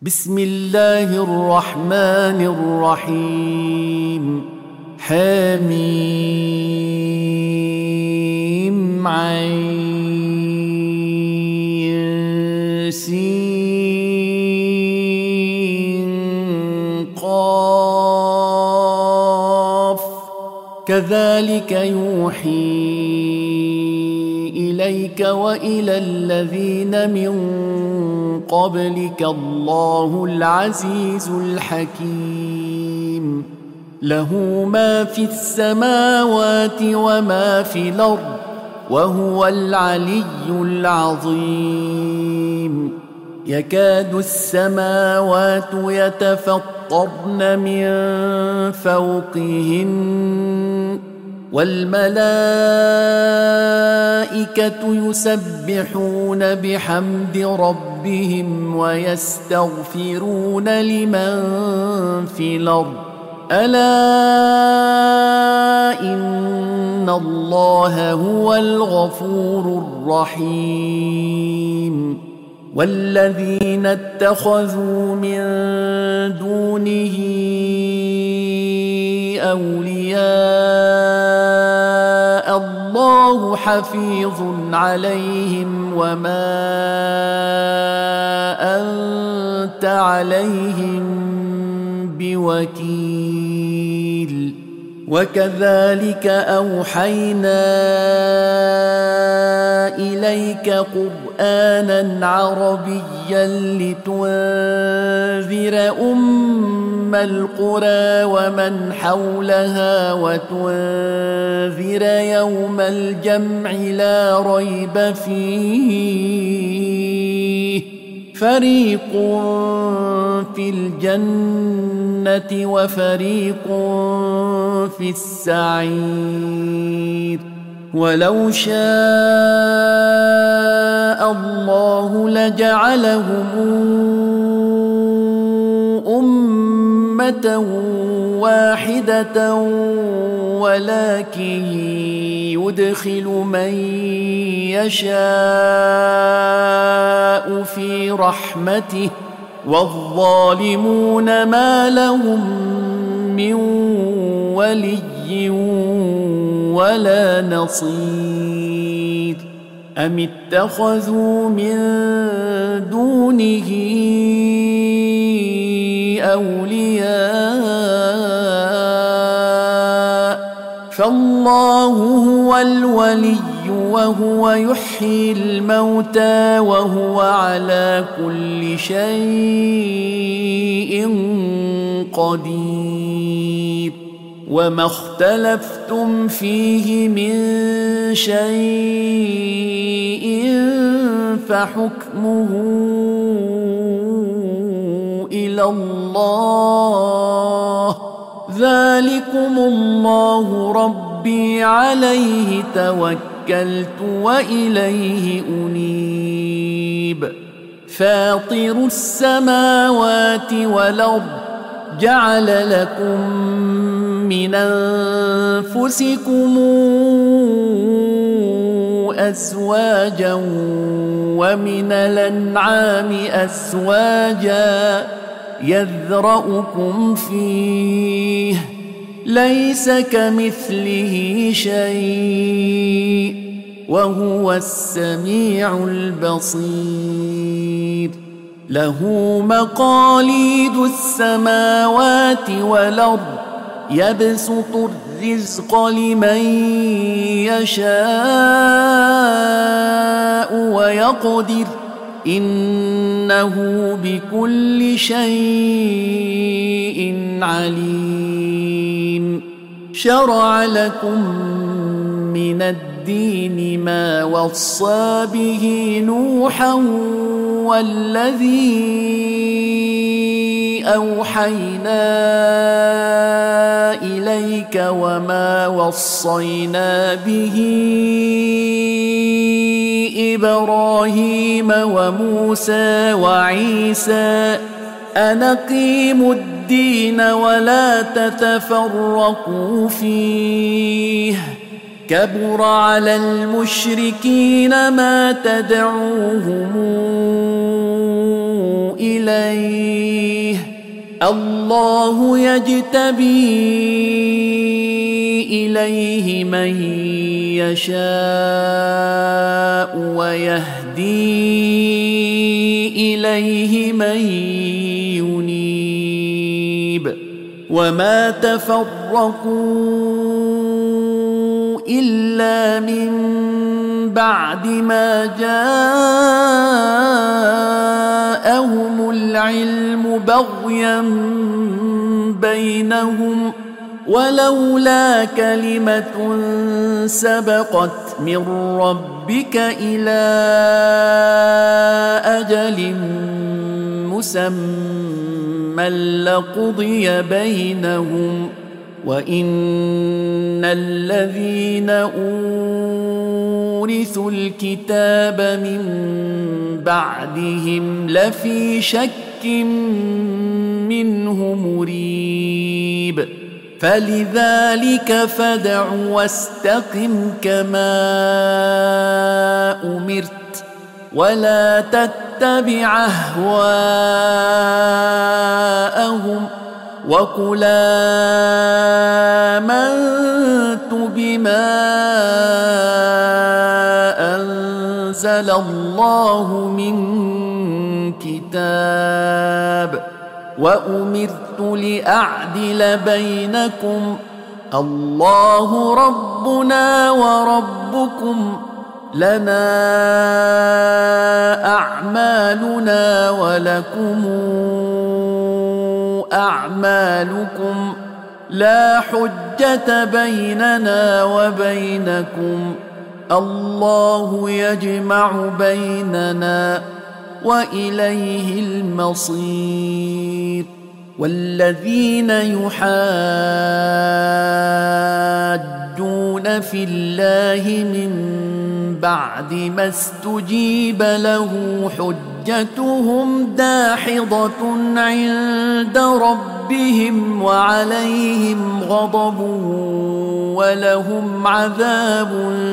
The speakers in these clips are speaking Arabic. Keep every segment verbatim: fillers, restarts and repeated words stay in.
بسم الله الرحمن الرحيم. حميم عين سين قاف كذلك يوحي إليك وإلى الذين من قبلك الله العزيز الحكيم. له ما في السماوات وما في الأرض وهو العلي العظيم. يكاد السماوات يتفطرن من فوقهن والملائكة يسبحون بحمد ربهم ويستغفرون لمن في الأرض ألا إن الله هو الغفور الرحيم. والذين اتخذوا من دونه أولياء الله حفيظ عليهم وما أنت عليهم بوكيل. وكذلك أوحينا إليك قرآنا عربيا لتنذر أم القرى ومن حولها وتنذر يوم الجمع لا ريب فيه فريق في الجنة وفريق في السعير. ولو شاء الله لجعلهم أمة واحدة ولكن يدخل من يشاء في رحمته والظالمون ما لهم من ولي ولا نصير. أم اتخذوا من دونه أولياء فالله هو الولي وهو يحيي الموتى وهو على كل شيء قدير. وما اختلفتم فيه من شيء فحكمه إلى الله ذلكم الله ربي عليه توكلت وإليه أنيب. فاطر السماوات والأرض جعل لكم من أنفسكم أزواجا ومن الأنعام أزواجا يذرأكم فيه ليس كمثله شيء وهو السميع البصير. له مقاليد السماوات والأرض يبسط الرزق لمن يشاء ويقدر إنه بكل شيء عليم. شرع لكم من الدين ما وصى به نوحا والذي أوحينا إليك وما وصينا به إبراهيم وموسى وعيسى أن أقيموا الدين ولا تتفرقوا فيه كبر على المشركين ما تدعوهم إليه الله يجتبي إليه من يشاء ويهدي إليه من ينيب وما تفرقوا إلا من بعد ما جاءهم العلم بغيا بينهم ولولا كلمة سبقت من ربك إلى أجل مسمى لقضي بينهم وإن الذين أورثوا الكتاب من بعدهم لفي شك منه مريب فلذلك فادع واستقم كما أمرت ولا تتبع أهواءهم وقل آمنت بما أنزل الله من كتاب وأمرت لأعدل بينكم الله ربنا وربكم لنا أعمالنا ولكم أعمالكم لا حجة بيننا وبينكم الله يجمع بيننا وإليه المصير والذين يحادون في الله من بعد ما استجيب له حجتهم داحضة عند ربهم وعليهم غضب ولهم عذاب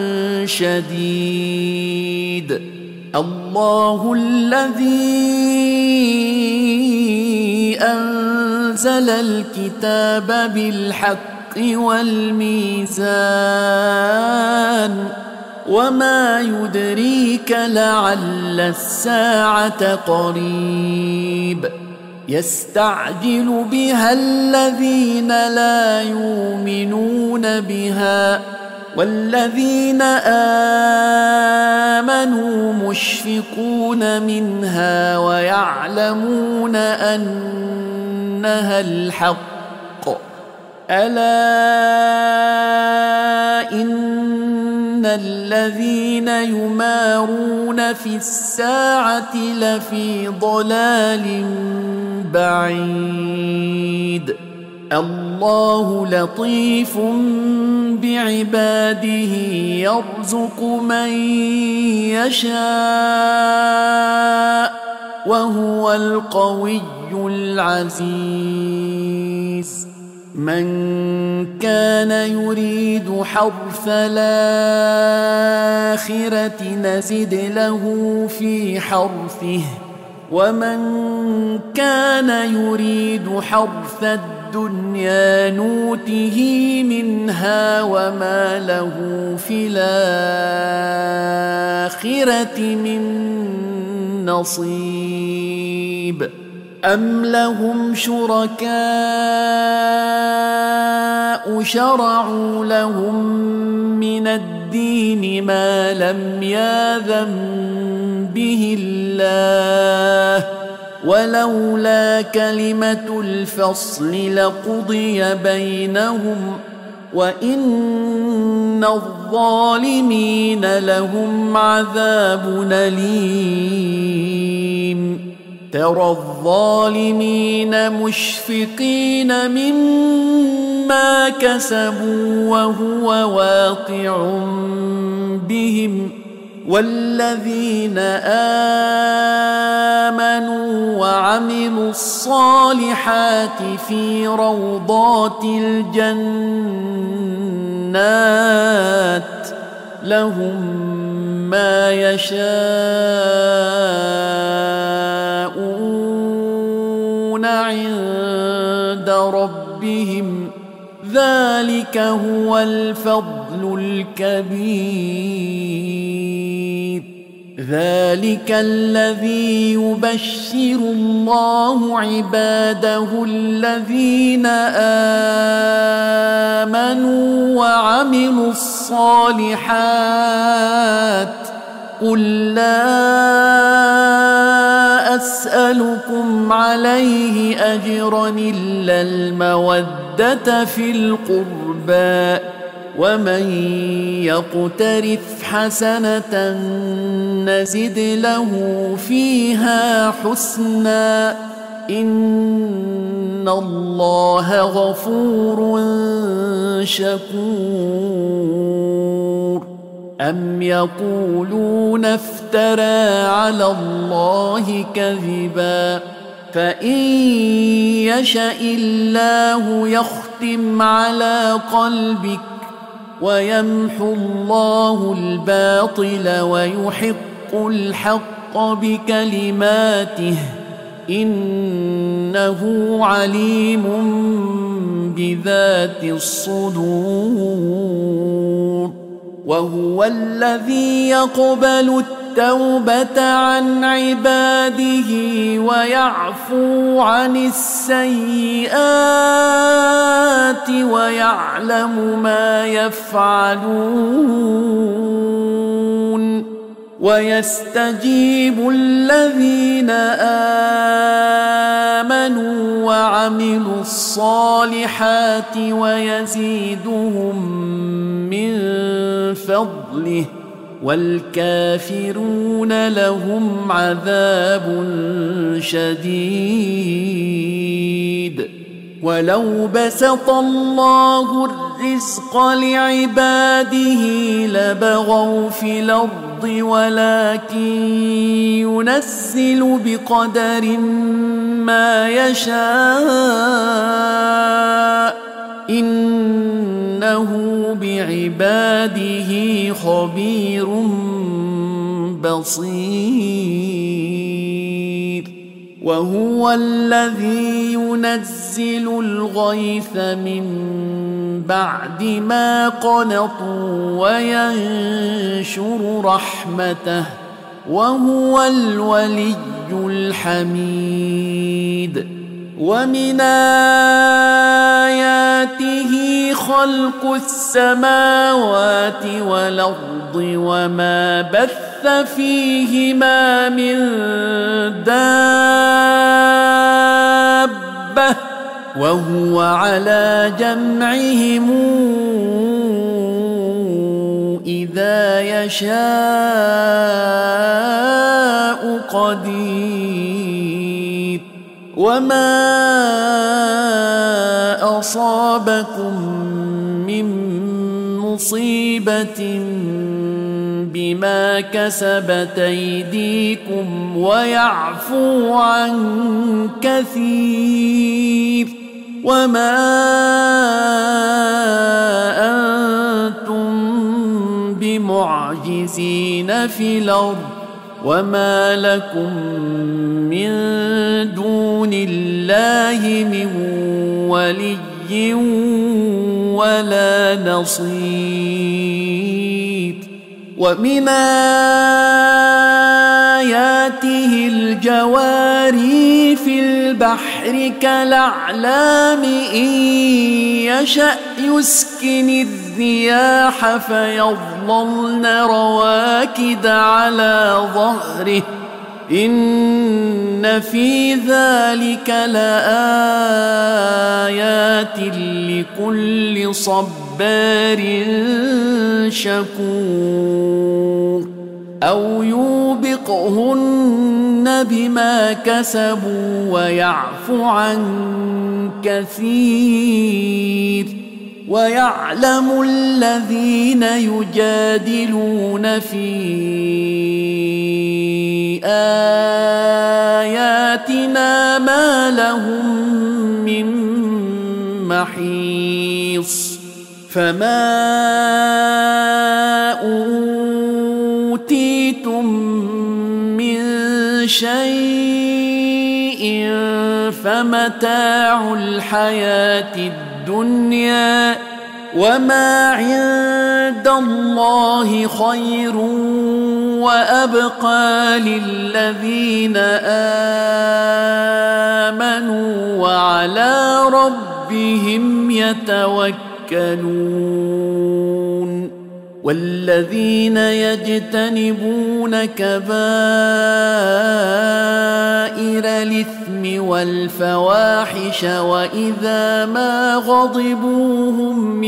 شديد الله الذي أنزل الكتاب بالحق والميزان وما يدريك لعل الساعة قريب يستعجل بها الذين لا يؤمنون بها والذين آمنوا مشفقون منها ويعلمون أنها الحق ألا إن الذين يمارون في الساعة لفي ضلال بعيد الله لطيف بعباده يرزق من يشاء وهو القوي العزيز من كان يريد حرث الآخرة نزد له في حرثه ومن كان يريد حرث الدنيا نوته منها وما له في الآخرة من نصيب أم لهم شركاء شرعوا لهم من الدين ما لم يأذن به الله ولولا كلمة الفصل لقضي بينهم وإن الظالمين لهم عذاب أليم ترى الظالمين مشفقين مما كسبوا وهو واقع بهم والذين آمنوا وعملوا الصالحات في روضات الجنات لهم ما يشاءون يستغفرون عند ربهم ذلك هو الفضل الكبير. ذلك الذي يبشر الله عباده الذين آمنوا وعملوا الصالحات. قل لا أسألكم عليه أجرا إلا المودة في القربى، ومن يقترف حسنة نزد له فيها حسنا إن الله غفور شكور. أم يقولون افترى على الله كذبا فإن يشأ الله يختم على قلبك ويمحو الله الباطل ويحق الحق بكلماته إنه عليم بذات الصدور. وهو الذي يقبل التوبة عن عباده ويعفو عن السيئات ويعلم ما يفعلون، ويستجيب الذين آمنوا وعملوا الصالحات ويزيدهم من فضله، والكافرون لهم عذاب شديد. ولو بسط الله الرزق لعباده لبغوا في الأرض ولكن ينزل بقدر ما يشاء إنه بعباده خبير بصير. وهو الذي ينزل الغيث من بعد ما قنطوا وينشر رحمته وهو الولي الحميد. ومن آياته خلق السماوات والأرض وما بث فيهما من دابة وهو على جمعهم إذا يشاء قدير. وما أصابكم من مصيبة بما كسبت أيديكم ويعفو عن كثير. وما أنتم بمعجزين في الأرض وما لكم من دون الله من ولي ولا نصير. ومن آياته الجواري في البحر كالأعلام إن يشأ يسكن الرياح فيظللن رواكد على ظهره إن في ذلك لآيات لكل صبار شكور. أو يوبقهن بما كسبوا ويعفو عن كثير. ويعلم الذين يجادلون في آياتنا ما لهم من محيص. فما أوتيتم من شيء فمتاع الحياة الدنيا وما عند الله خير وأبقى للذين آمنوا وعلى ربهم يتوكلون والذين يجتنبون كبائر الإثم والفواحش وإذا ما غضبوا هم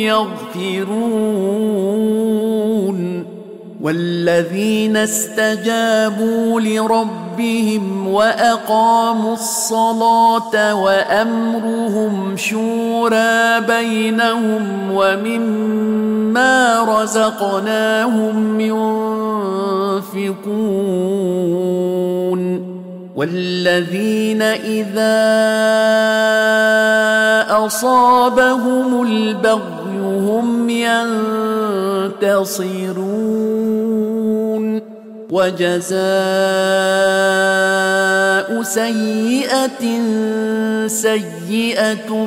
يغفرون والذين استجابوا لربهم وأقاموا الصلاة وأمرهم شورى بينهم ومما رزقناهم ينفقون والذين إذا أصابهم البغي هم ينتصرون وجزاء سيئة سيئة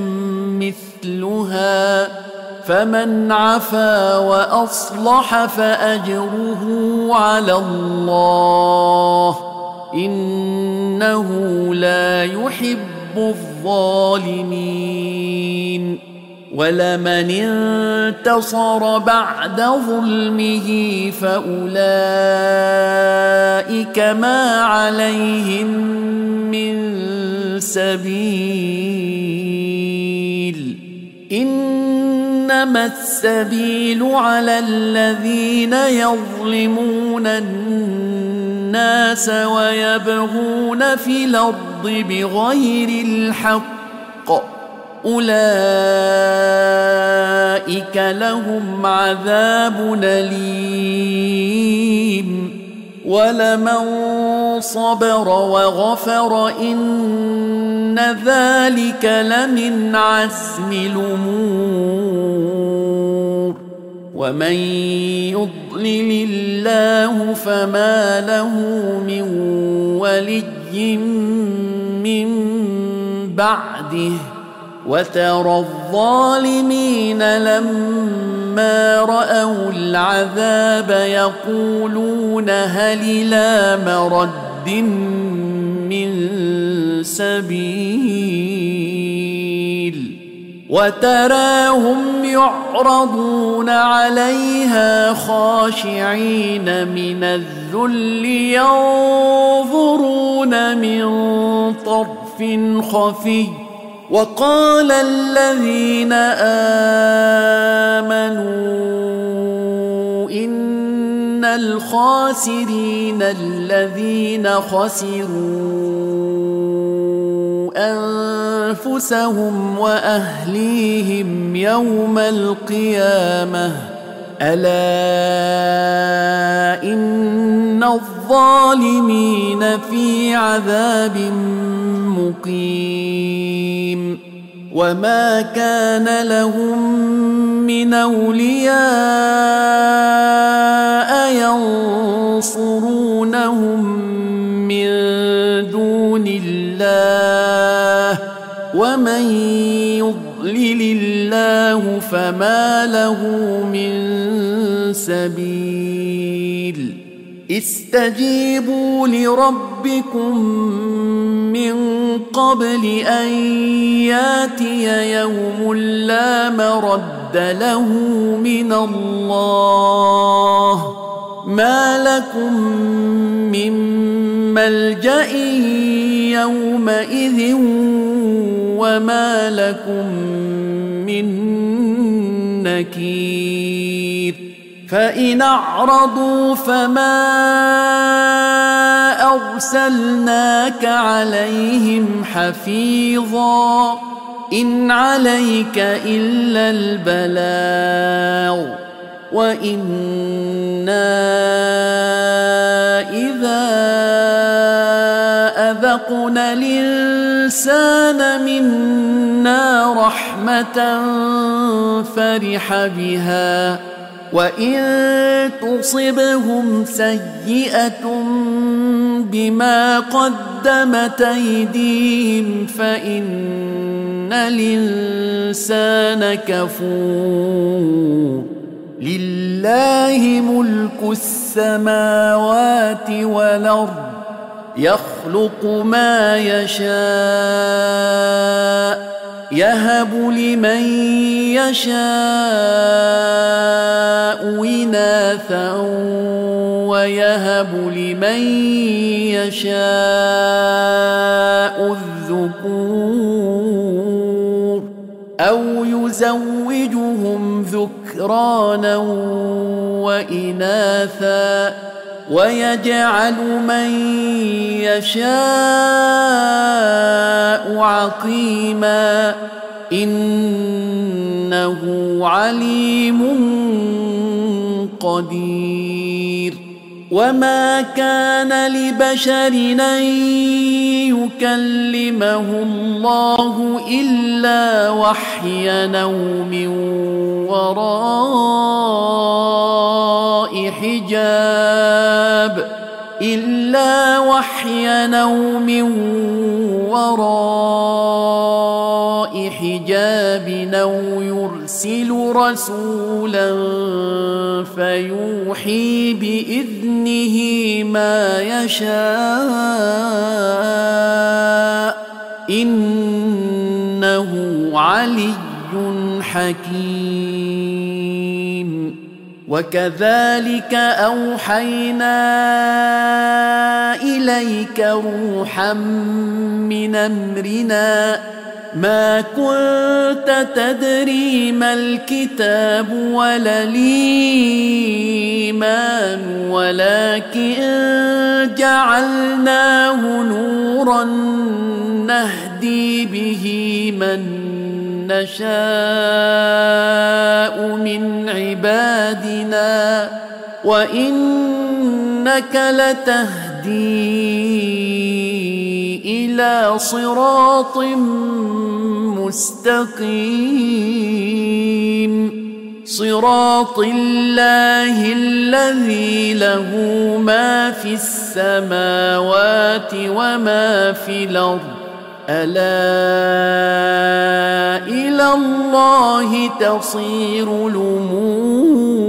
مثلها فمن عفا وأصلح فأجره على الله إنه لا يحب الظالمين ولمن انتصر بعد ظلمه فأولئك ما عليهم من سبيل إنما السبيل على الذين يظلمون الناس ويبغون في الأرض بغير الحق أولئك لهم عذاب أليم ولمن صبر وغفر إن ذلك لمن عزم الأمور ومن يضلل الله فما له من ولي من بعده وترى الظالمين لما رأوا العذاب يقولون هل إلى مرد من سبيل وتراهم يعرضون عليها خاشعين من الذل ينظرون من طرف خفي وقال الذين آمنوا إن الخاسرين الذين خسروا أنفسهم وأهليهم يوم القيامة ألا إن الظالمين في عذاب مقيم وما كان لهم من أولياء ينصرونهم من دون الله ومن يضلل الله فما له من سبيل استجيبوا لربكم من قبل أن ياتي يوم لا مرد له من الله ما لكم من ملجأ يومئذ وما لكم من نكير فإن أعرضوا فما أرسلناك عليهم حفيظا إن عليك إلا البلاغ وإنا إذا أذقنا الإنسان منا رحمة فرح بها وإن تصبهم سيئة بما قدمت أيديهم فإن الإنسان كفور لله ملك السماوات والأرض يخلق ما يشاء يهب لمن يشاء إناثا ويهب لمن يشاء الذكور أو يزوجهم ذكرانا وإناثا ويجعل من يشاء عقيما إنه عليم قدير وما كان لبشر أن يكلمه الله إلا وحيا أو من وراء حجاب إلا وحيا أو من وراء حجاب أو يرسل رسولا فيوحي بإذنه ما يشاء إنه علي حكيم وكذلك أوحينا إليك روحا من أمرنا ما كنت تدري ما الكتاب ولا الإيمان ولكن جعلناه نورا نهدي به من نشاء من عبادنا وإنك لتهدي إلى صراط مستقيم صراط الله الذي له ما في السماوات وما في الأرض ألا إلى الله تصير الأمور